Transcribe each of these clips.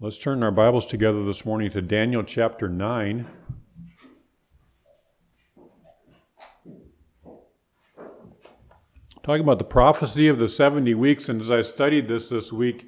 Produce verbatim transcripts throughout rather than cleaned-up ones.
Let's turn our Bibles together this morning to Daniel chapter nine. Talking about the prophecy of the seventy weeks, and as I studied this this week,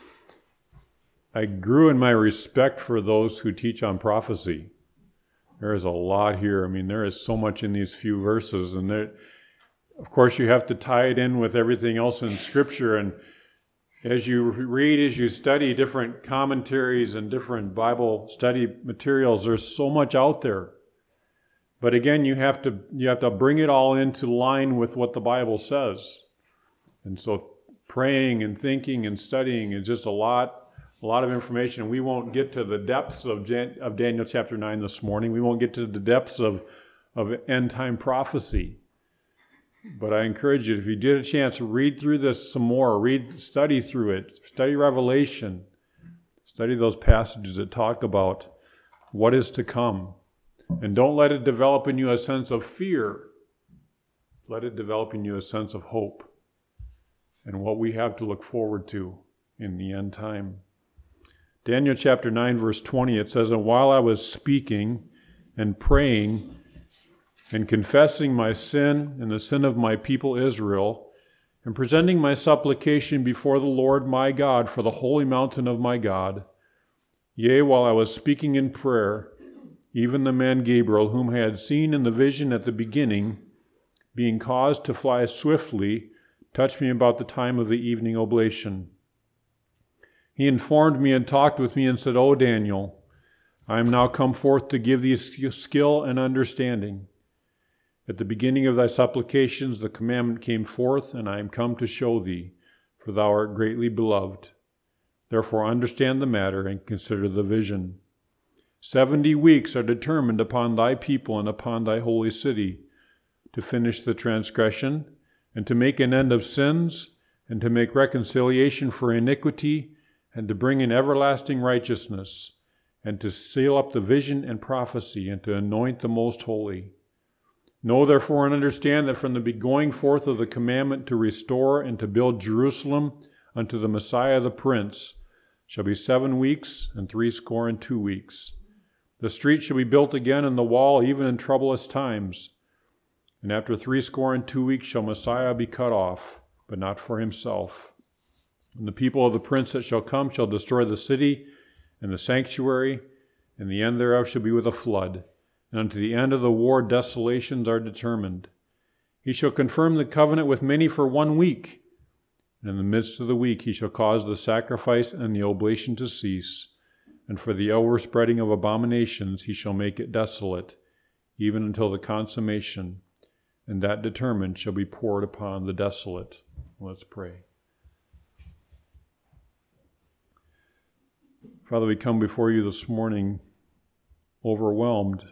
I grew in my respect for those who teach on prophecy. There is a lot here. I mean, there is so much in these few verses, and there, of course, you have to tie it in with everything else in Scripture, and as you read, as you study different commentaries and different Bible study materials, there's so much out there. But again, you have to you have to bring it all into line with what the Bible says. And so praying and thinking and studying is just a lot, a lot of information. We won't get to the depths of, Jan, of Daniel chapter nine this morning. We won't get to the depths of, of end-time prophecy. But I encourage you, if you get a chance, read through this some more. Read, study through it. Study Revelation. Study those passages that talk about what is to come. And don't let it develop in you a sense of fear. Let it develop in you a sense of hope and what we have to look forward to in the end time. Daniel chapter nine, verse twenty, it says, "And while I was speaking and praying and confessing my sin and the sin of my people Israel, and presenting my supplication before the Lord my God for the holy mountain of my God, yea, while I was speaking in prayer, even the man Gabriel, whom I had seen in the vision at the beginning, being caused to fly swiftly, touched me about the time of the evening oblation. He informed me and talked with me and said, O Daniel, I am now come forth to give thee skill and understanding. At the beginning of thy supplications the commandment came forth, and I am come to show thee, for thou art greatly beloved. Therefore understand the matter and consider the vision. Seventy weeks are determined upon thy people and upon thy holy city, to finish the transgression, and to make an end of sins, and to make reconciliation for iniquity, and to bring in everlasting righteousness, and to seal up the vision and prophecy, and to anoint the most holy. Know therefore and understand that from the going forth of the commandment to restore and to build Jerusalem unto the Messiah the Prince shall be seven weeks and threescore and two weeks. The street shall be built again and the wall even in troublous times. And after threescore and two weeks shall Messiah be cut off, but not for himself. And the people of the prince that shall come shall destroy the city and the sanctuary, and the end thereof shall be with a flood. And unto the end of the war desolations are determined. He shall confirm the covenant with many for one week. And in the midst of the week he shall cause the sacrifice and the oblation to cease. And for the overspreading of abominations he shall make it desolate, even until the consummation. And that determined shall be poured upon the desolate." Let's pray. Father, we come before you this morning overwhelmed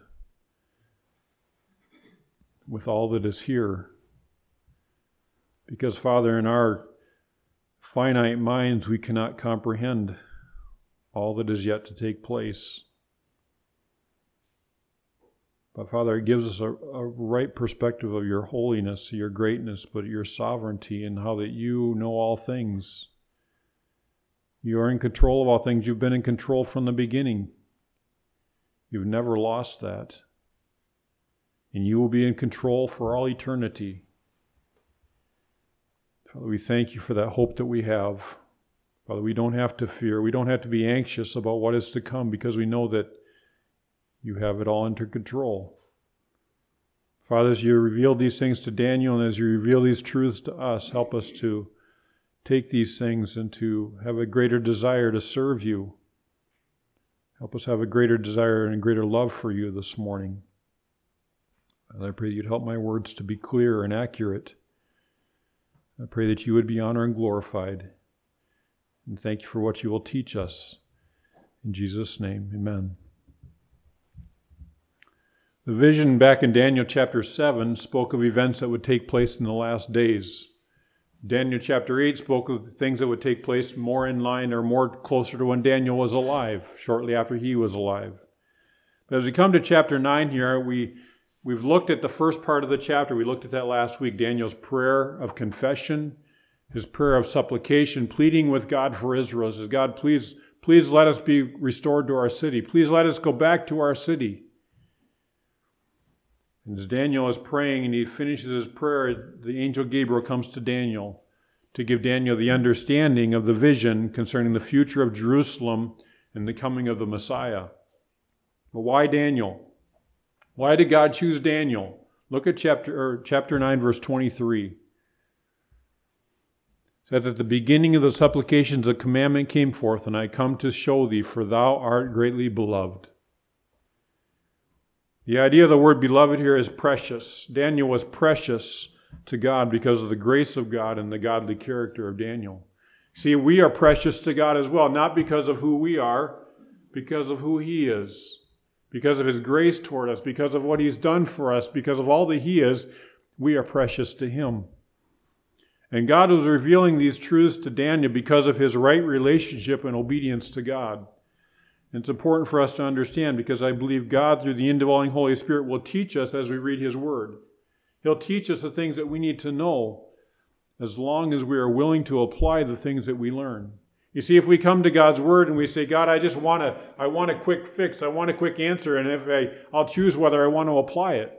with all that is here. Because, Father, in our finite minds, we cannot comprehend all that is yet to take place. But, Father, it gives us a, a right perspective of your holiness, your greatness, but your sovereignty, and how that you know all things. You are in control of all things. You've been in control from the beginning. You've never lost that. And you will be in control for all eternity. Father, we thank you for that hope that we have. Father, we don't have to fear. We don't have to be anxious about what is to come because we know that you have it all under control. Father, as you revealed these things to Daniel and as you reveal these truths to us, help us to take these things and to have a greater desire to serve you. Help us have a greater desire and a greater love for you this morning. And I pray that you'd help my words to be clear and accurate. I pray that you would be honored and glorified. And thank you for what you will teach us. In Jesus' name, amen. The vision back in Daniel chapter seven spoke of events that would take place in the last days. Daniel chapter eight spoke of things that would take place more in line or more closer to when Daniel was alive, shortly after he was alive. But as we come to chapter nine here, we We've looked at the first part of the chapter. We looked at that last week, Daniel's prayer of confession, his prayer of supplication, pleading with God for Israel. He says, God, please, Please let us be restored to our city. Please let us go back to our city. And as Daniel is praying and he finishes his prayer, the angel Gabriel comes to Daniel to give Daniel the understanding of the vision concerning the future of Jerusalem and the coming of the Messiah. But why Daniel? Why did God choose Daniel? Look at chapter, or chapter nine, verse twenty-three. It says, at the beginning of the supplications, the commandment came forth, and I come to show thee, for thou art greatly beloved. The idea of the word beloved here is precious. Daniel was precious to God because of the grace of God and the godly character of Daniel. See, we are precious to God as well, not because of who we are, because of who He is, because of His grace toward us, because of what He's done for us, because of all that He is, we are precious to Him. And God was revealing these truths to Daniel because of his right relationship and obedience to God. And it's important for us to understand because I believe God, through the indwelling Holy Spirit, will teach us as we read His Word. He'll teach us the things that we need to know as long as we are willing to apply the things that we learn. You see, if we come to God's Word and we say, God, I just want to, I want a quick fix, I want a quick answer, and if I, I'll choose whether I want to apply it,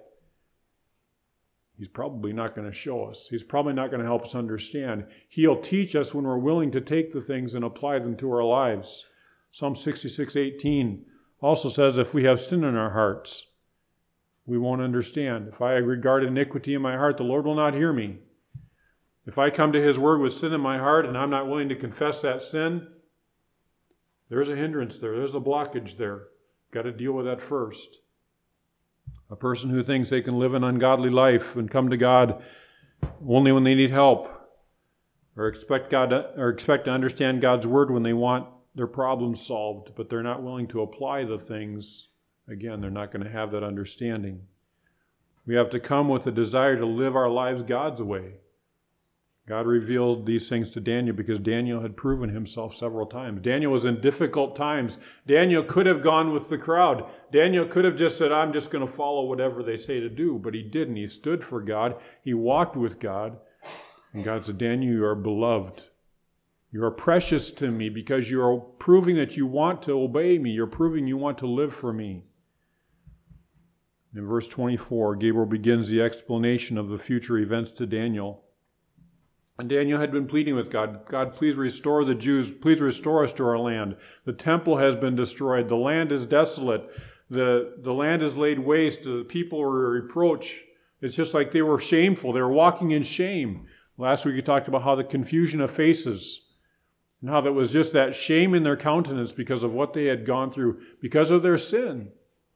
He's probably not going to show us. He's probably not going to help us understand. He'll teach us when we're willing to take the things and apply them to our lives. Psalm sixty-six eighteen also says, if we have sin in our hearts, we won't understand. If I regard iniquity in my heart, the Lord will not hear me. If I come to His Word with sin in my heart and I'm not willing to confess that sin, there's a hindrance there. There's a blockage there. Got to deal with that first. A person who thinks they can live an ungodly life and come to God only when they need help, or expect God to, or expect to understand God's Word when they want their problems solved, but they're not willing to apply the things, again, they're not going to have that understanding. We have to come with a desire to live our lives God's way. God revealed these things to Daniel because Daniel had proven himself several times. Daniel was in difficult times. Daniel could have gone with the crowd. Daniel could have just said, I'm just going to follow whatever they say to do, but he didn't. He stood for God. He walked with God. And God said, Daniel, you are beloved. You are precious to me because you are proving that you want to obey me. You're proving you want to live for me. In verse twenty-four, Gabriel begins the explanation of the future events to Daniel. And Daniel had been pleading with God, God, please restore the Jews. Please restore us to our land. The temple has been destroyed. The land is desolate. The, the land is laid waste. The people were reproached. It's just like they were shameful. They were walking in shame. Last week we talked about how the confusion of faces and how that was just that shame in their countenance because of what they had gone through, because of their sin.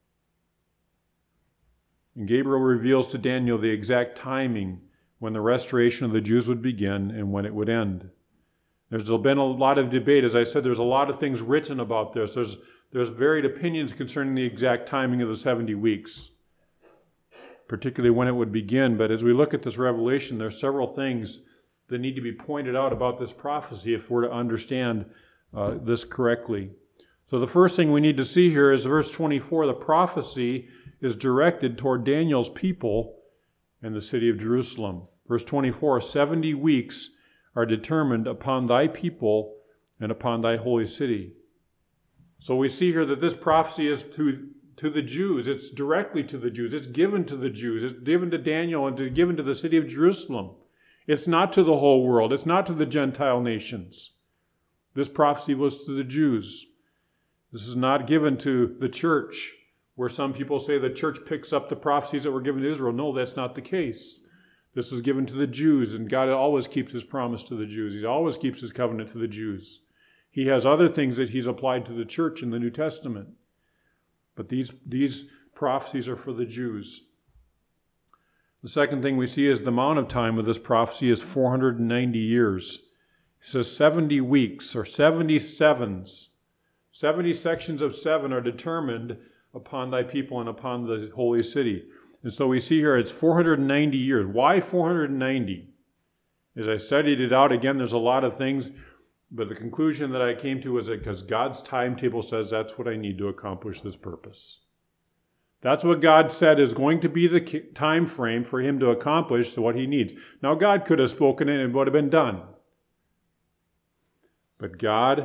And Gabriel reveals to Daniel the exact timing when the restoration of the Jews would begin and when it would end. There's been a lot of debate. As I said, there's a lot of things written about this. There's, there's varied opinions concerning the exact timing of the seventy weeks, particularly when it would begin. But as we look at this revelation, there are several things that need to be pointed out about this prophecy if we're to understand uh, this correctly. So the first thing we need to see here is verse twenty-four. The prophecy is directed toward Daniel's people and the city of Jerusalem. Verse twenty-four, seventy weeks are determined upon thy people and upon thy holy city. So we see here that this prophecy is to, to the Jews. It's directly to the Jews. It's given to the Jews. It's given to Daniel and to, given to the city of Jerusalem. It's not to the whole world. It's not to the Gentile nations. This prophecy was to the Jews. This is not given to the church, where some people say the church picks up the prophecies that were given to Israel. No, that's not the case. This is given to the Jews, and God always keeps His promise to the Jews. He always keeps His covenant to the Jews. He has other things that He's applied to the church in the New Testament. But these, these prophecies are for the Jews. The second thing we see is the amount of time of this prophecy is four hundred ninety years. It says seventy weeks, or seventy sevens. seventy sections of seven are determined upon thy people and upon the holy city. And so we see here it's four hundred ninety years. Why four hundred ninety? As I studied it out, again, there's a lot of things, but the conclusion that I came to was that because God's timetable says that's what I need to accomplish this purpose. That's what God said is going to be the time frame for Him to accomplish what He needs. Now, God could have spoken it and it would have been done. But God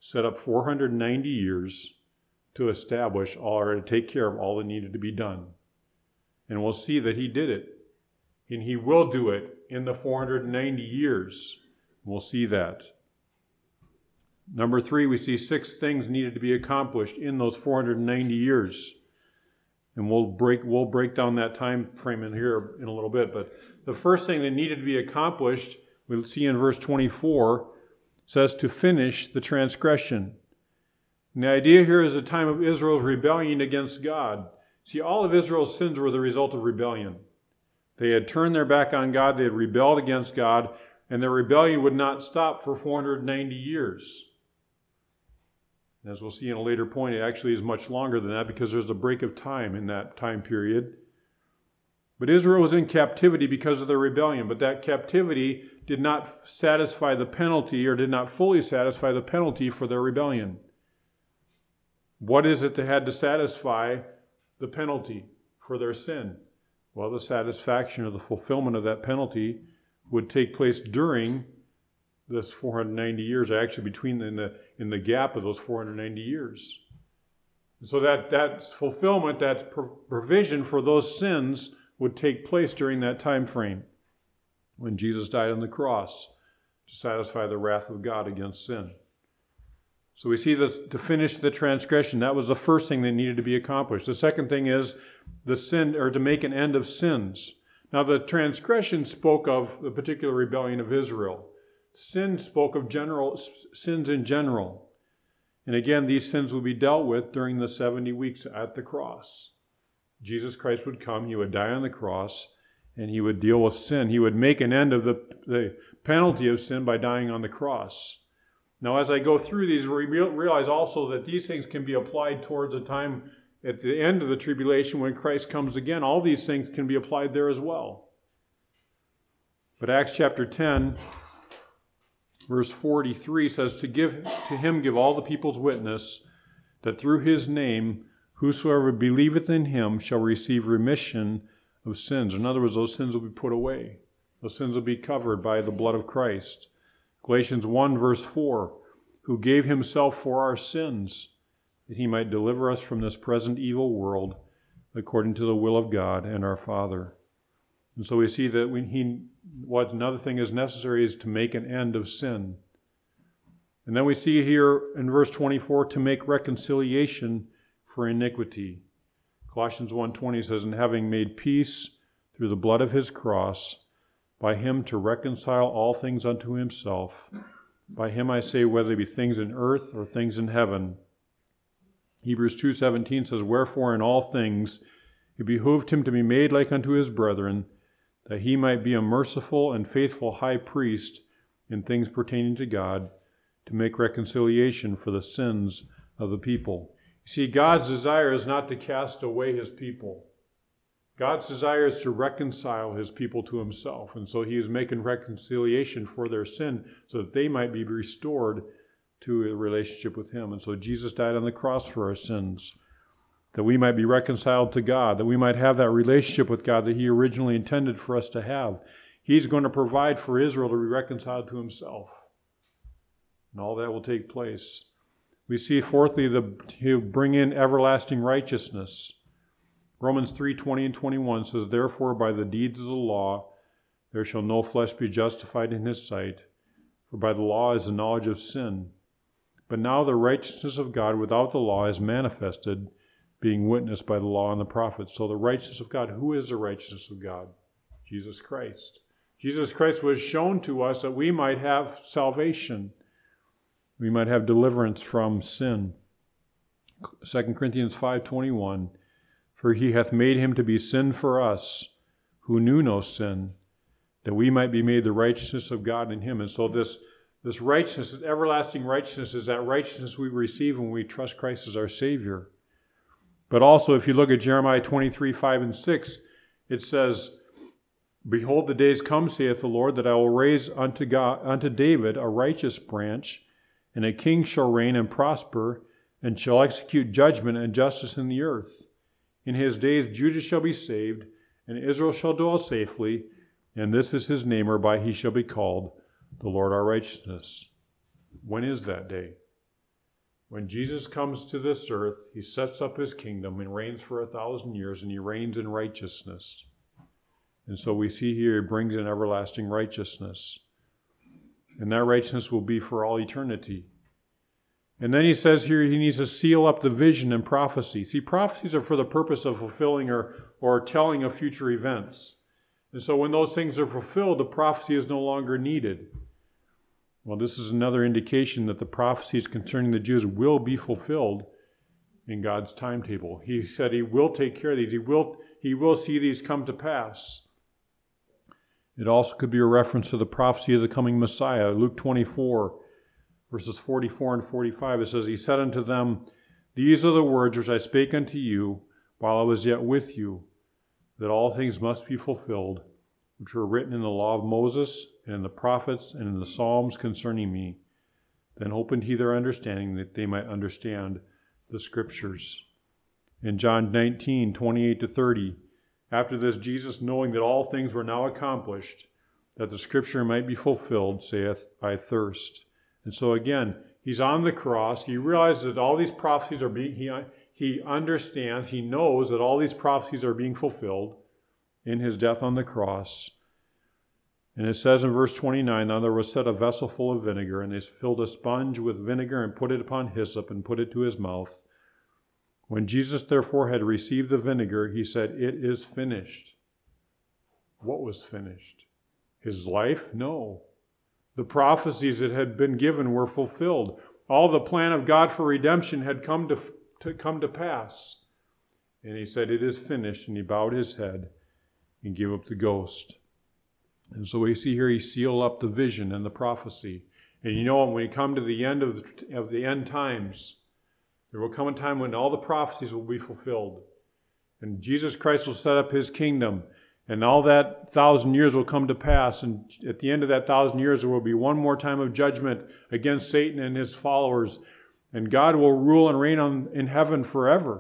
set up four hundred ninety years to establish all, or to take care of all that needed to be done. And we'll see that he did it. And he will do it in the four hundred ninety years. We'll see that. Number three, we see six things needed to be accomplished in those four hundred ninety years. And we'll break we'll break down that time frame in here in a little bit. But the first thing that needed to be accomplished, we'll see in verse twenty-four, says to finish the transgression. And the idea here is a time of Israel's rebellion against God. See, all of Israel's sins were the result of rebellion. They had turned their back on God, they had rebelled against God, and their rebellion would not stop for four hundred ninety years. And as we'll see in a later point, it actually is much longer than that because there's a break of time in that time period. But Israel was in captivity because of their rebellion, but that captivity did not satisfy the penalty, or did not fully satisfy the penalty for their rebellion. What is it that had to satisfy the penalty for their sin? Well, the satisfaction or the fulfillment of that penalty would take place during this four hundred ninety years, actually between the, in the in the gap of those four hundred ninety years. And so that, that fulfillment, that provision for those sins would take place during that time frame when Jesus died on the cross to satisfy the wrath of God against sin. So we see this, to finish the transgression, that was the first thing that needed to be accomplished. The second thing is the sin, or to make an end of sins. Now the transgression spoke of the particular rebellion of Israel. Sin spoke of general sins in general. And again, these sins would be dealt with during the seventy weeks at the cross. Jesus Christ would come, he would die on the cross, and he would deal with sin. He would make an end of the, the penalty of sin by dying on the cross. Now, as I go through these, we realize also that these things can be applied towards a time at the end of the tribulation when Christ comes again. All these things can be applied there as well. But Acts chapter ten, verse forty-three says, to give to him give all the people's witness, that through his name whosoever believeth in him shall receive remission of sins. In other words, those sins will be put away. Those sins will be covered by the blood of Christ. Galatians one, verse four, who gave himself for our sins, that he might deliver us from this present evil world, according to the will of God and our Father. And so we see that when he, what another thing is necessary is to make an end of sin. And then we see here in verse twenty-four, to make reconciliation for iniquity. Colossians one twenty says, and having made peace through the blood of his cross, by him to reconcile all things unto himself. By him I say, whether it be things in earth or things in heaven. Hebrews two seventeen says, wherefore in all things it behooved him to be made like unto his brethren, that he might be a merciful and faithful high priest in things pertaining to God, to make reconciliation for the sins of the people. You see, God's desire is not to cast away his people. God's desire is to reconcile his people to himself. And so he is making reconciliation for their sin so that they might be restored to a relationship with him. And so Jesus died on the cross for our sins, that we might be reconciled to God, that we might have that relationship with God that he originally intended for us to have. He's going to provide for Israel to be reconciled to himself. And all that will take place. We see, fourthly, the, he'll bring in everlasting righteousness. Romans three twenty and twenty-one says, therefore by the deeds of the law there shall no flesh be justified in his sight, for by the law is the knowledge of sin. But now the righteousness of God without the law is manifested, being witnessed by the law and the prophets. So the righteousness of God, who is the righteousness of God? Jesus Christ. Jesus Christ was shown to us that we might have salvation. We might have deliverance from sin. Second Corinthians five twenty-one, for he hath made him to be sin for us, who knew no sin, that we might be made the righteousness of God in him. And so this, this righteousness, this everlasting righteousness, is that righteousness we receive when we trust Christ as our Savior. But also, if you look at Jeremiah twenty-three, five and six, it says, behold, the days come, saith the Lord, that I will raise unto God, unto David a righteous branch, and a king shall reign and prosper, and shall execute judgment and justice in the earth. In his days Judah shall be saved, and Israel shall dwell safely, and this is his name, whereby he shall be called, the Lord our righteousness. When is that day? When Jesus comes to this earth, he sets up his kingdom and reigns for a thousand years, and he reigns in righteousness. And so we see here he brings in everlasting righteousness. And that righteousness will be for all eternity. And then he says here he needs to seal up the vision and prophecy. See, prophecies are for the purpose of fulfilling or, or telling of future events. And so when those things are fulfilled, the prophecy is no longer needed. Well, this is another indication that the prophecies concerning the Jews will be fulfilled in God's timetable. He said he will take care of these. He will, he will see these come to pass. It also could be a reference to the prophecy of the coming Messiah. Luke twenty-four, verses forty-four and forty-five, it says, he said unto them, these are the words which I spake unto you while I was yet with you, that all things must be fulfilled, which were written in the law of Moses, and in the prophets, and in the Psalms concerning me. Then opened he their understanding, that they might understand the Scriptures. In John nineteen, twenty-eight to thirty, after this, Jesus, knowing that all things were now accomplished, that the Scripture might be fulfilled, saith, I thirst. And so again, he's on the cross. He realizes that all these prophecies are being, he, he understands, he knows that all these prophecies are being fulfilled in his death on the cross. And it says in verse twenty-nine, now there was set a vessel full of vinegar, and they filled a sponge with vinegar and put it upon hyssop and put it to his mouth. When Jesus therefore had received the vinegar, he said, it is finished. What was finished? His life? No. The prophecies that had been given were fulfilled. All the plan of God for redemption had come to, to come to pass. And he said, it is finished, and he bowed his head and gave up the ghost. And so we see here he sealed up the vision and the prophecy. And you know, when we come to the end of the, of the end times, there will come a time when all the prophecies will be fulfilled. And Jesus Christ will set up his kingdom. And all that thousand years will come to pass. And at the end of that thousand years, there will be one more time of judgment against Satan and his followers. And God will rule and reign on, in heaven forever.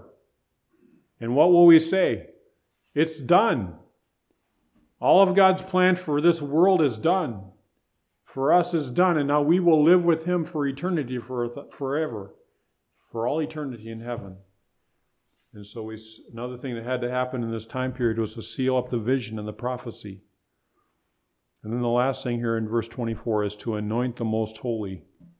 And what will we say? It's done. All of God's plan for this world is done. For us is done. And now we will live with him for eternity, for forever. For all eternity in heaven. And so we, another thing that had to happen in this time period was to seal up the vision and the prophecy. And then the last thing here in verse twenty-four is to anoint the most holy.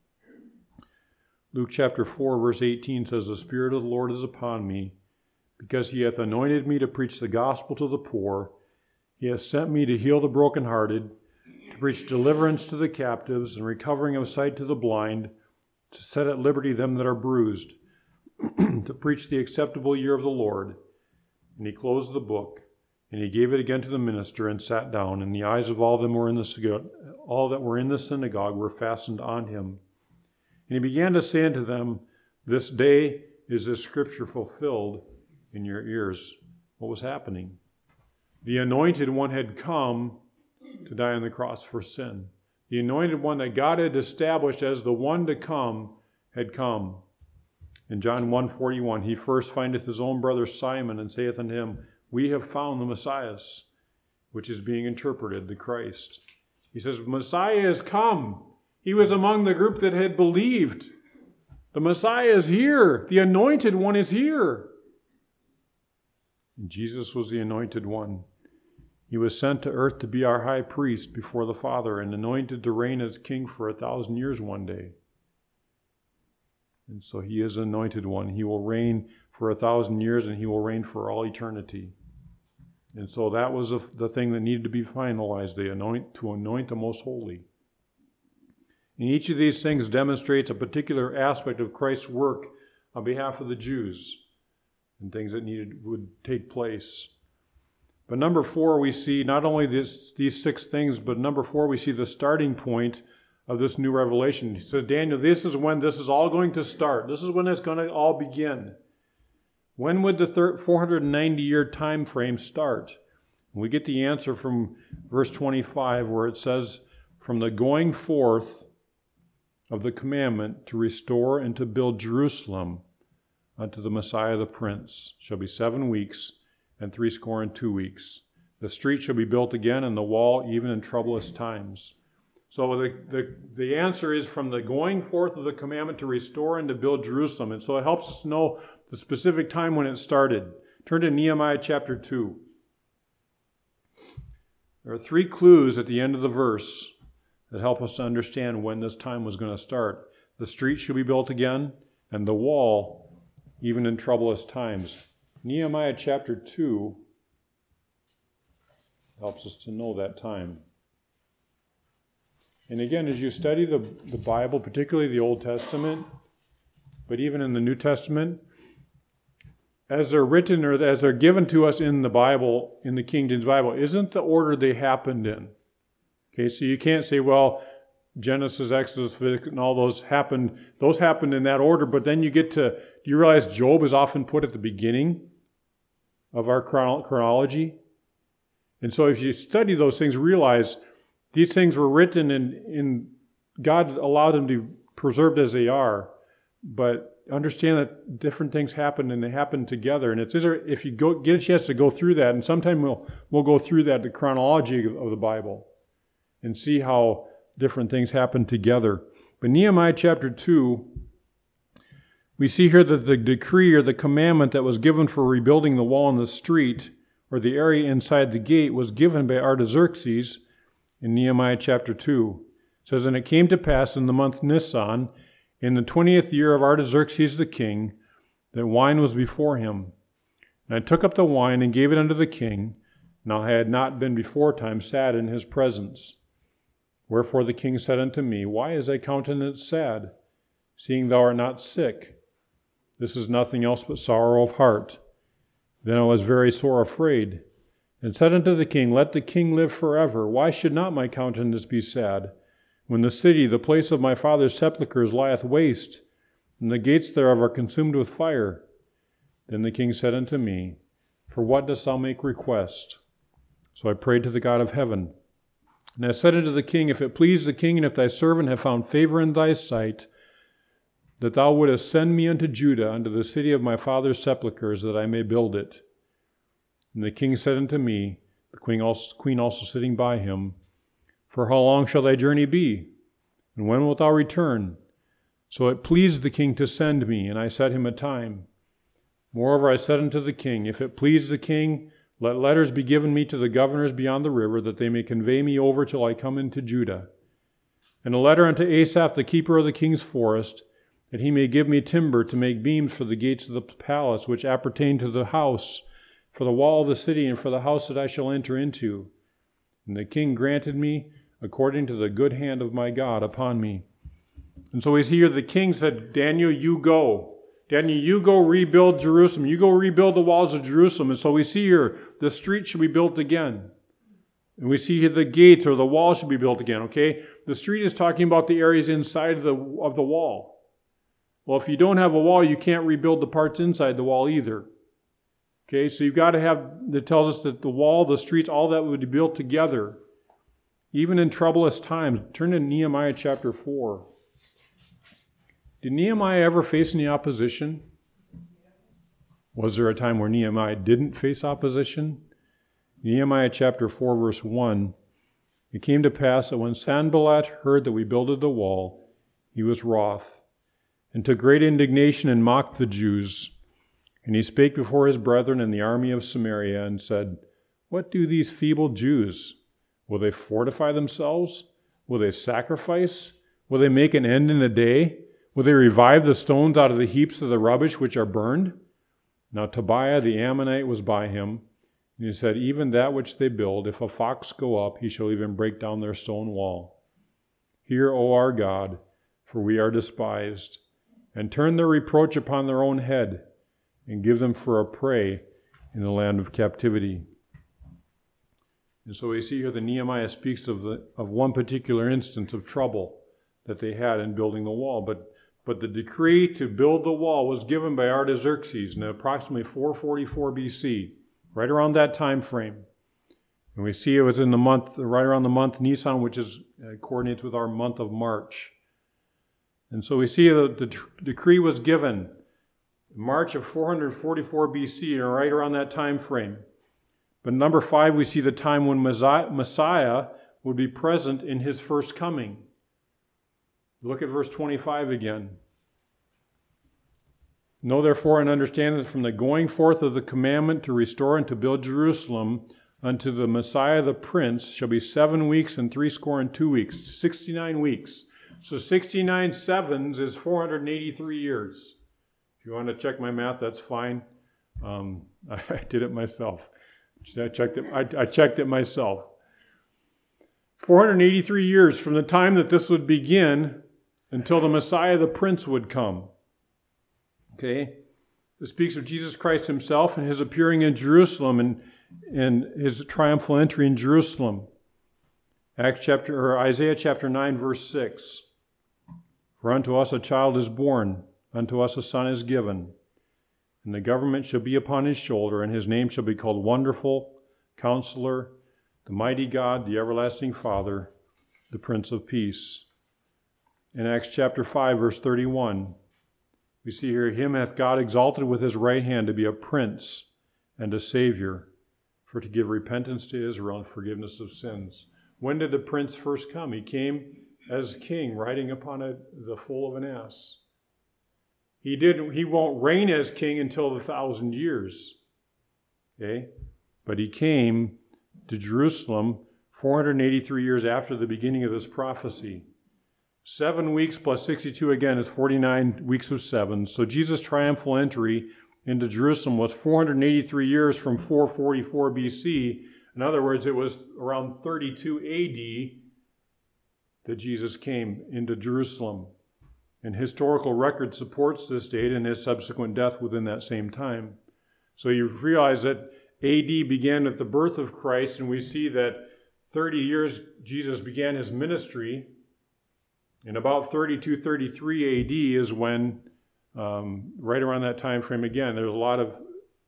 Luke chapter four, verse eighteen says, the Spirit of the Lord is upon me, because he hath anointed me to preach the gospel to the poor. He hath sent me to heal the brokenhearted, to preach deliverance to the captives, and recovering of sight to the blind, to set at liberty them that are bruised, to preach the acceptable year of the Lord. And he closed the book, and he gave it again to the minister, and sat down. And the eyes of all them were in the synagogue, all that were in the synagogue were fastened on him. And he began to say unto them, this day is this scripture fulfilled in your ears. What was happening? The anointed one had come to die on the cross for sin. The anointed one that God had established as the one to come had come. In John one forty-one, he first findeth his own brother Simon, and saith unto him, we have found the Messiah, which is being interpreted, the Christ. He says, Messiah is come. He was among the group that had believed. The Messiah is here. The anointed one is here. And Jesus was the anointed one. He was sent to earth to be our high priest before the Father, and anointed to reign as king for a thousand years one day. And so he is anointed one. He will reign for a thousand years, and he will reign for all eternity. And so that was the thing that needed to be finalized, they anoint, to anoint the most holy. And each of these things demonstrates a particular aspect of Christ's work on behalf of the Jews and things that needed would take place. But number four, we see not only this, these six things, but number four, we see the starting point of this new revelation. He said, Daniel, this is when this is all going to start. This is when it's going to all begin. When would the four hundred ninety year time frame start? And we get the answer from verse twenty-five, where it says, from the going forth of the commandment to restore and to build Jerusalem unto the Messiah the Prince shall be seven weeks and threescore and two weeks. The street shall be built again, and the wall even in troublous times. So the, the, the answer is from the going forth of the commandment to restore and to build Jerusalem. And so it helps us to know the specific time when it started. Turn to Nehemiah chapter two. There are three clues at the end of the verse that help us to understand when this time was going to start. The street should be built again, and the wall, even in troublous times. Nehemiah chapter two helps us to know that time. And again, as you study the, the Bible, particularly the Old Testament, but even in the New Testament, as they're written or as they're given to us in the Bible, in the King James Bible, isn't the order they happened in. Okay, so you can't say, well, Genesis, Exodus, Leviticus, and all those happened, those happened in that order, but then you get to, do you realize Job is often put at the beginning of our chrono- chronology? And so if you study those things, realize these things were written and in, God allowed them to be preserved as they are, but understand that different things happen and they happen together. And it's if you go, get a chance to go through that, and sometime we'll we'll go through that, the chronology of, of the Bible, and see how different things happen together. But Nehemiah chapter two, we see here that the decree or the commandment that was given for rebuilding the wall and the street, or the area inside the gate, was given by Artaxerxes in Nehemiah chapter two. It says, and it came to pass in the month Nisan, in the twentieth year of Artaxerxes the king, that wine was before him. And I took up the wine and gave it unto the king. Now I had not been before time sad in his presence. Wherefore the king said unto me, why is thy countenance sad, seeing thou art not sick? This is nothing else but sorrow of heart. Then I was very sore afraid, and said unto the king, let the king live forever. Why should not my countenance be sad, when the city, the place of my father's sepulchres, lieth waste, and the gates thereof are consumed with fire? Then the king said unto me, for what dost thou make request? So I prayed to the God of heaven. And I said unto the king, if it please the king, and if thy servant have found favor in thy sight, that thou wouldest send me unto Judah, unto the city of my father's sepulchres, that I may build it. And the king said unto me, the queen also, queen also sitting by him, for how long shall thy journey be? And when wilt thou return? So it pleased the king to send me, and I set him a time. Moreover, I said unto the king, if it please the king, let letters be given me to the governors beyond the river, that they may convey me over till I come into Judah. And a letter unto Asaph, the keeper of the king's forest, that he may give me timber to make beams for the gates of the palace, which appertain to the house, for the wall of the city, and for the house that I shall enter into. And the king granted me according to the good hand of my God upon me. And so we see here the king said, Daniel, you go. Daniel, you go rebuild Jerusalem. You go rebuild the walls of Jerusalem. And so we see here the street should be built again. And we see here the gates or the wall should be built again, okay? The street is talking about the areas inside of the, of the wall. Well, if you don't have a wall, you can't rebuild the parts inside the wall either. Okay, so you've got to have, that tells us that the wall, the streets, all that would be built together, even in troublous times. Turn to Nehemiah chapter four. Did Nehemiah ever face any opposition? Was there a time where Nehemiah didn't face opposition? Nehemiah chapter four, verse one. It came to pass that when Sanballat heard that we builded the wall, he was wroth, and took great indignation and mocked the Jews. And he spake before his brethren in the army of Samaria, and said, what do these feeble Jews? Will they fortify themselves? Will they sacrifice? Will they make an end in a day? Will they revive the stones out of the heaps of the rubbish which are burned? Now Tobiah the Ammonite was by him, and he said, even that which they build, if a fox go up, he shall even break down their stone wall. Hear, O our God, for we are despised, and turn their reproach upon their own head, and give them for a prey in the land of captivity. And so we see here that Nehemiah speaks of the, of one particular instance of trouble that they had in building the wall. But, but the decree to build the wall was given by Artaxerxes in approximately four forty-four B C, right around that time frame. And we see it was in the month, right around the month Nisan, which is uh, coordinates with our month of March. And so we see that the tr- decree was given March of four forty-four B C, and right around that time frame. But number five, we see the time when Messiah would be present in his first coming. Look at verse twenty-five again. Know therefore and understand that from the going forth of the commandment to restore and to build Jerusalem unto the Messiah the Prince shall be seven weeks and threescore and two weeks, sixty-nine weeks. So sixty-nine sevens is four hundred eighty-three years. If you want to check my math, that's fine. Um, I did it myself. I checked it. I, I checked it myself. four hundred eighty-three years from the time that this would begin until the Messiah the Prince would come. Okay? It speaks of Jesus Christ himself and his appearing in Jerusalem and, and his triumphal entry in Jerusalem. Acts chapter or Isaiah chapter nine, verse six. For unto us a child is born, unto us a son is given, and the government shall be upon his shoulder, and his name shall be called Wonderful, Counselor, the Mighty God, the Everlasting Father, the Prince of Peace. In Acts chapter five, verse thirty-one, we see here, him hath God exalted with his right hand to be a prince and a savior, for to give repentance to Israel and forgiveness of sins. When did the prince first come? He came as king, riding upon a, the foal of an ass. He didn't. He won't reign as king until the thousand years. Okay? But he came to Jerusalem four hundred eighty-three years after the beginning of this prophecy. Seven weeks plus sixty-two again is forty-nine weeks of seven. So Jesus' triumphal entry into Jerusalem was four hundred eighty-three years from four forty-four B C. In other words, it was around thirty-two A D that Jesus came into Jerusalem. And historical record supports this date and his subsequent death within that same time. So you realize that A D began at the birth of Christ, and we see that thirty years Jesus began his ministry. In about thirty-two, thirty-three A D is when, um, right around that time frame again, there's a lot of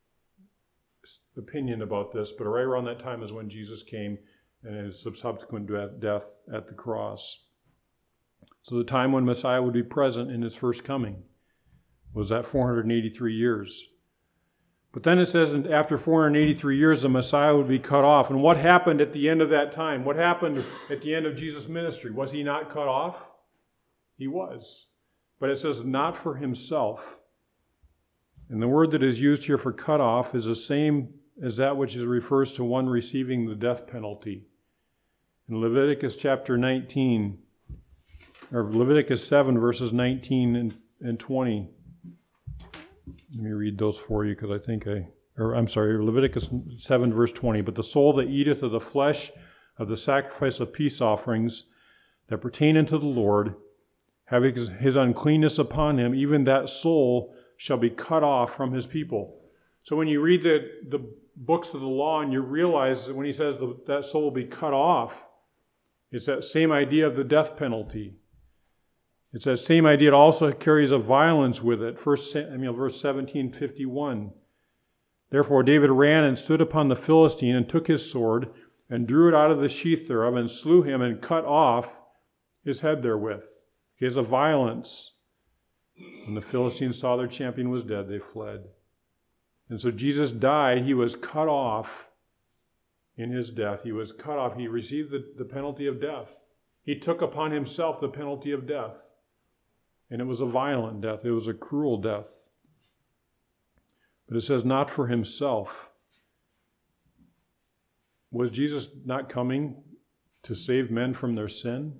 opinion about this, but right around that time is when Jesus came and his subsequent death at the cross. So the time when Messiah would be present in his first coming was that four hundred eighty-three years. But then it says after four hundred eighty-three years, the Messiah would be cut off. And what happened at the end of that time? What happened at the end of Jesus' ministry? Was he not cut off? He was. But it says not for himself. And the word that is used here for cut off is the same as that which is refers to one receiving the death penalty. In Leviticus chapter nineteen, or Leviticus seven, verses nineteen and, and twenty. Let me read those for you because I think I, or I'm sorry, Leviticus seven, verse twenty. But the soul that eateth of the flesh of the sacrifice of peace offerings that pertain unto the Lord, having his uncleanness upon him, even that soul shall be cut off from his people. So when you read the, the books of the law and you realize that when he says the, that soul will be cut off, it's that same idea of the death penalty. It's that same idea. It also carries a violence with it. First, I mean, verse seventeen fifty-one. Therefore David ran and stood upon the Philistine and took his sword and drew it out of the sheath thereof and slew him and cut off his head therewith. He has a violence. When the Philistines saw their champion was dead, they fled. And so Jesus died. He was cut off in his death. He was cut off. He received the, the penalty of death. He took upon himself the penalty of death. And it was a violent death. It was a cruel death. But it says not for himself. Was Jesus not coming to save men from their sin?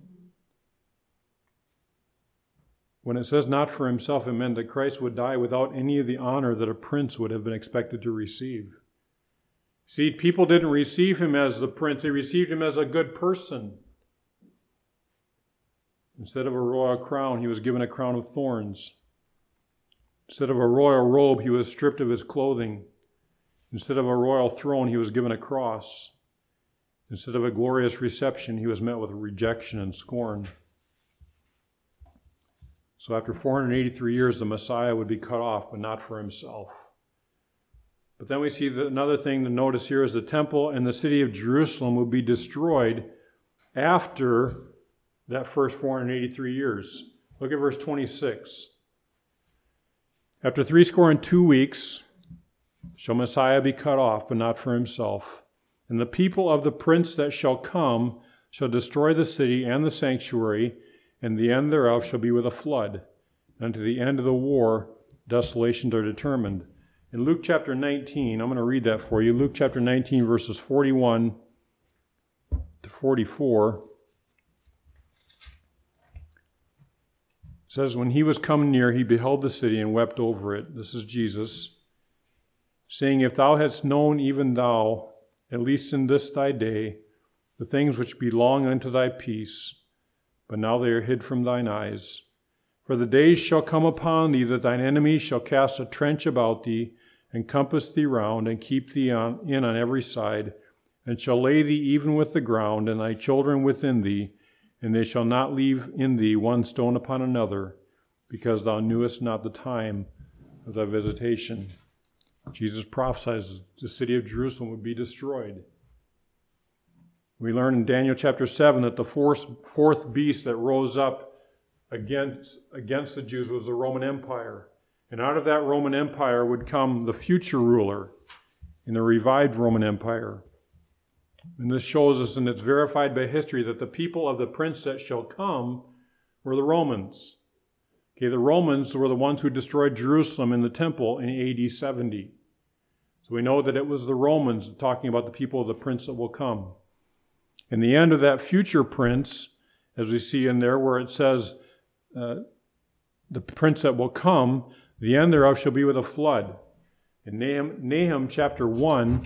When it says not for himself, it meant that Christ would die without any of the honor that a prince would have been expected to receive. See, people didn't receive him as the prince. They received him as a good person. Instead of a royal crown, he was given a crown of thorns. Instead of a royal robe, he was stripped of his clothing. Instead of a royal throne, he was given a cross. Instead of a glorious reception, he was met with rejection and scorn. So after four hundred eighty-three years, the Messiah would be cut off, but not for himself. But then we see that another thing to notice here is the temple and the city of Jerusalem would be destroyed after that first four hundred eighty-three years. Look at verse twenty-six. After threescore and two weeks shall Messiah be cut off, but not for himself. And the people of the prince that shall come shall destroy the city and the sanctuary, and the end thereof shall be with a flood. Unto the end of the war, desolations are determined. In Luke chapter nineteen, I'm going to read that for you. Luke chapter nineteen, verses forty-one to forty-four. It says, when he was come near, he beheld the city and wept over it. This is Jesus, saying, if thou hadst known, even thou, at least in this thy day, the things which belong unto thy peace, but now they are hid from thine eyes. For the days shall come upon thee that thine enemies shall cast a trench about thee, and compass thee round, and keep thee on, in on every side, and shall lay thee even with the ground, and thy children within thee, and they shall not leave in thee one stone upon another, because thou knewest not the time of thy visitation. Jesus prophesies the city of Jerusalem would be destroyed. We learn in Daniel chapter seven that the fourth, fourth beast that rose up against, against the Jews was the Roman Empire. And out of that Roman Empire would come the future ruler in the revived Roman Empire. And this shows us, and it's verified by history, that the people of the prince that shall come were the Romans. Okay, the Romans were the ones who destroyed Jerusalem and the temple in A D seventy. So we know that it was the Romans talking about the people of the prince that will come. In the end of that future prince, as we see in there where it says, uh, the prince that will come, the end thereof shall be with a flood. In Nahum, Nahum chapter one,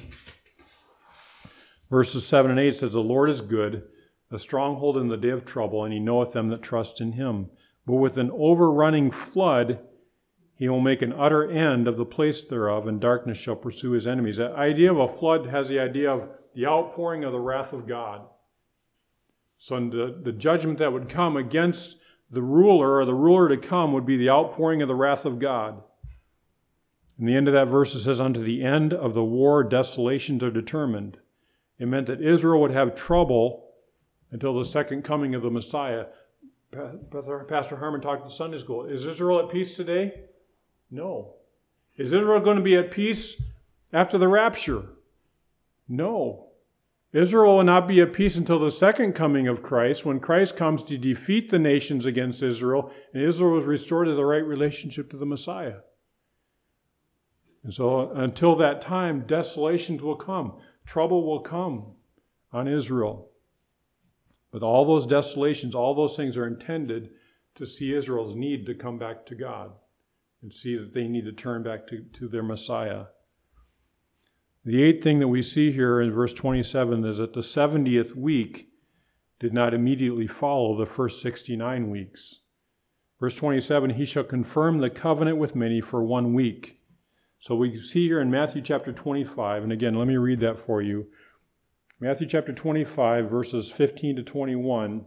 verses seven and eight says, the Lord is good, a stronghold in the day of trouble, and he knoweth them that trust in him. But with an overrunning flood, he will make an utter end of the place thereof, and darkness shall pursue his enemies. That idea of a flood has the idea of the outpouring of the wrath of God. So the, the judgment that would come against the ruler, or the ruler to come, would be the outpouring of the wrath of God. In the end of that verse it says, unto the end of the war desolations are determined. It meant that Israel would have trouble until the second coming of the Messiah. Pastor Harmon talked in Sunday school. Is Israel at peace today? No. Is Israel going to be at peace after the rapture? No. Israel will not be at peace until the second coming of Christ, when Christ comes to defeat the nations against Israel, and Israel is restored to the right relationship to the Messiah. And so until that time, desolations will come. Trouble will come on Israel. But all those desolations, all those things are intended to see Israel's need to come back to God and see that they need to turn back to, to their Messiah. The eighth thing that we see here in verse twenty-seven is that the seventieth week did not immediately follow the first sixty-nine weeks. Verse twenty-seven, he shall confirm the covenant with many for one week. So we see here in Matthew chapter twenty-five, and again, let me read that for you. Matthew chapter twenty-five, verses fifteen to twenty-one.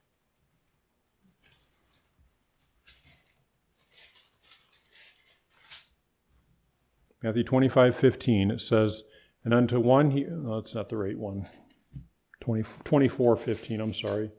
Matthew twenty-five, fifteen, it says, and unto one he, no, that's not the right one. twenty, twenty-four, fifteen, I'm sorry.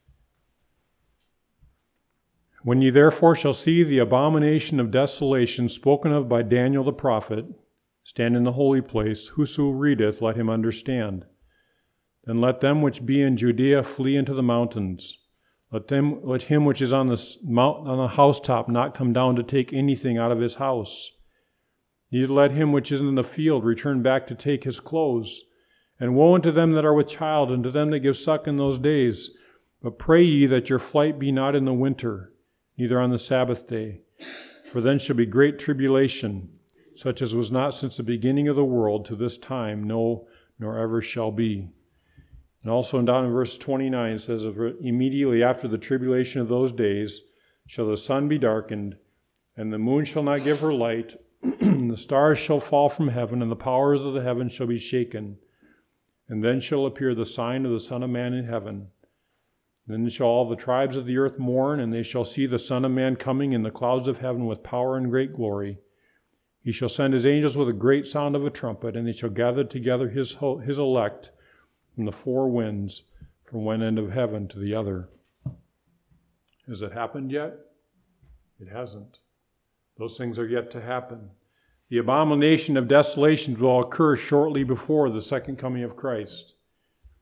When ye therefore shall see the abomination of desolation spoken of by Daniel the prophet, stand in the holy place, whoso readeth, let him understand. Then let them which be in Judea flee into the mountains. Let them, let him which is on the mount, on the housetop not come down to take anything out of his house. Neither let him which is in the field return back to take his clothes. And woe unto them that are with child, and to them that give suck in those days. But pray ye that your flight be not in the winter, neither on the Sabbath day. For then shall be great tribulation, such as was not since the beginning of the world to this time, no, nor ever shall be. And also down in verse twenty-nine, it says, immediately after the tribulation of those days shall the sun be darkened, and the moon shall not give her light, and the stars shall fall from heaven, and the powers of the heavens shall be shaken. And then shall appear the sign of the Son of Man in heaven. Then shall all the tribes of the earth mourn, and they shall see the Son of Man coming in the clouds of heaven with power and great glory. He shall send his angels with a great sound of a trumpet, and they shall gather together his, his elect from the four winds, from one end of heaven to the other. Has it happened yet? It hasn't. Those things are yet to happen. The abomination of desolations will occur shortly before the second coming of Christ.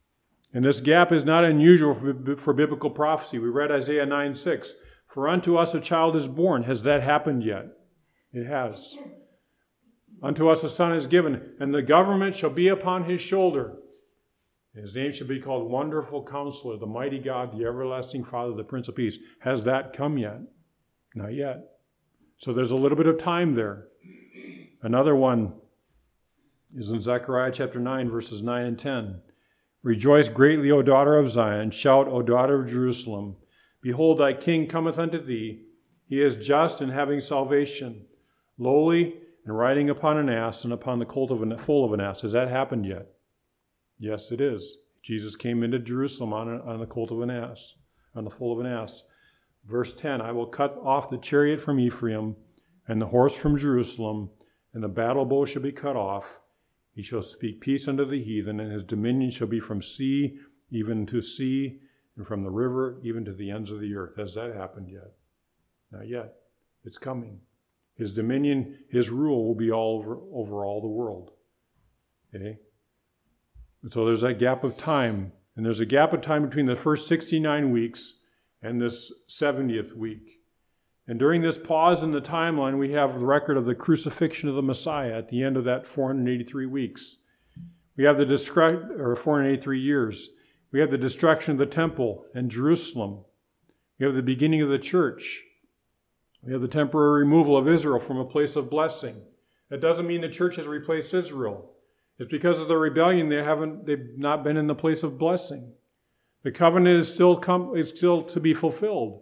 And this gap is not unusual for, for biblical prophecy. We read Isaiah nine six. For unto us a child is born. Has that happened yet? It has. Unto us a son is given, and the government shall be upon his shoulder. His name shall be called Wonderful Counselor, the Mighty God, the Everlasting Father, the Prince of Peace. Has that come yet? Not yet. So there's a little bit of time there. Another one is in Zechariah chapter nine, verses nine and ten. Rejoice greatly, O daughter of Zion. Shout, O daughter of Jerusalem. Behold, thy king cometh unto thee. He is just and having salvation, lowly and riding upon an ass and upon the colt of an, foal of an ass. Has that happened yet? Yes, it is. Jesus came into Jerusalem on, a, on the colt of an ass, on the foal of an ass. Verse ten, I will cut off the chariot from Ephraim and the horse from Jerusalem, and the battle bow shall be cut off. He shall speak peace unto the heathen, and his dominion shall be from sea even to sea, and from the river even to the ends of the earth. Has that happened yet? Not yet. It's coming. His dominion, his rule will be all over, over all the world. Okay? And so there's that gap of time. And there's a gap of time between the first sixty-nine weeks and this seventieth week. And during this pause in the timeline, we have the record of the crucifixion of the Messiah at the end of that four hundred eighty-three weeks. We have the destru- or four hundred eighty-three years. We have the destruction of the temple and Jerusalem. We have the beginning of the church. We have the temporary removal of Israel from a place of blessing. That doesn't mean the church has replaced Israel. It's because of the rebellion they haven't they've not been in the place of blessing. The covenant is still come is still to be fulfilled.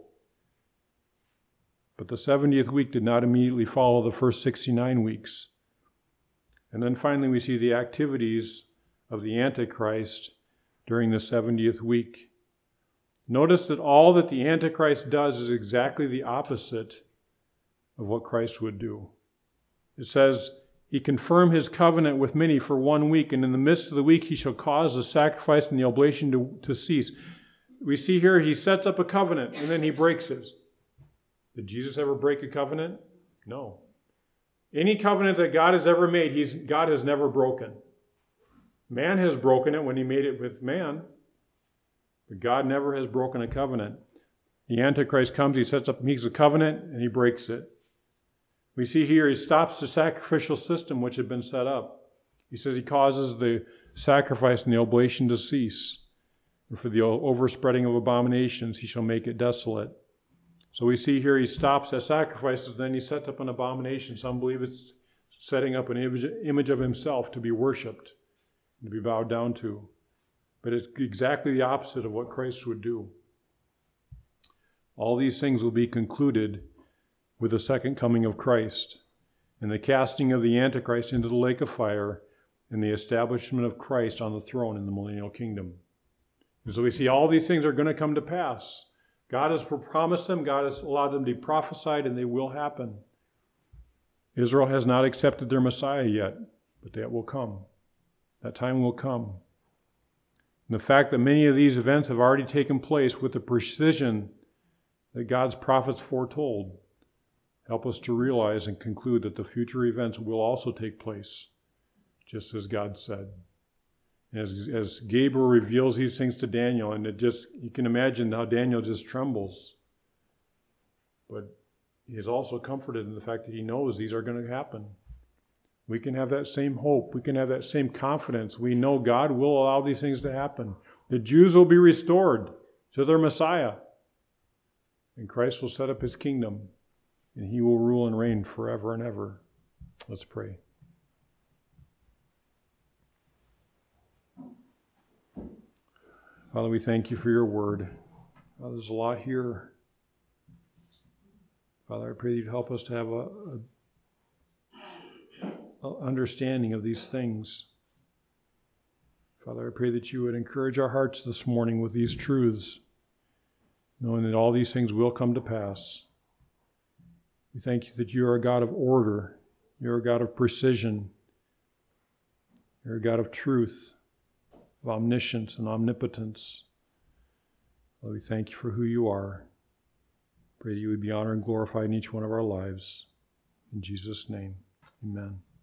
But the seventieth week did not immediately follow the first sixty-nine weeks. And then finally we see the activities of the Antichrist during the seventieth week. Notice that all that the Antichrist does is exactly the opposite of what Christ would do. It says, he confirmed his covenant with many for one week, and in the midst of the week he shall cause the sacrifice and the oblation to, to cease. We see here he sets up a covenant, and then he breaks it. Did Jesus ever break a covenant? No. Any covenant that God has ever made, he's, God has never broken. Man has broken it when he made it with man, but God never has broken a covenant. The Antichrist comes, he sets up, makes a covenant, and he breaks it. We see here he stops the sacrificial system which had been set up. He says he causes the sacrifice and the oblation to cease. And for the overspreading of abominations, he shall make it desolate. So we see here he stops the sacrifices, then he sets up an abomination. Some believe it's setting up an image, image of himself to be worshipped, to be bowed down to. But it's exactly the opposite of what Christ would do. All these things will be concluded with the second coming of Christ, and the casting of the Antichrist into the lake of fire, and the establishment of Christ on the throne in the millennial kingdom. And so we see all these things are going to come to pass. God has promised them, God has allowed them to be prophesied, and they will happen. Israel has not accepted their Messiah yet, but that will come. That time will come. And the fact that many of these events have already taken place with the precision that God's prophets foretold help us to realize and conclude that the future events will also take place, just as God said. As, as Gabriel reveals these things to Daniel, and it just, you can imagine how Daniel just trembles. But he is also comforted in the fact that he knows these are going to happen. We can have that same hope. We can have that same confidence. We know God will allow these things to happen. The Jews will be restored to their Messiah. And Christ will set up his kingdom. And he will rule and reign forever and ever. Let's pray. Father, we thank you for your word. Father, there's a lot here. Father, I pray that you'd help us to have a, a, a understanding of these things. Father, I pray that you would encourage our hearts this morning with these truths, knowing that all these things will come to pass. We thank you that you are a God of order. You're a God of precision. You're a God of truth, of omniscience and omnipotence. Lord, we thank you for who you are. Pray that you would be honored and glorified in each one of our lives. In Jesus' name, amen.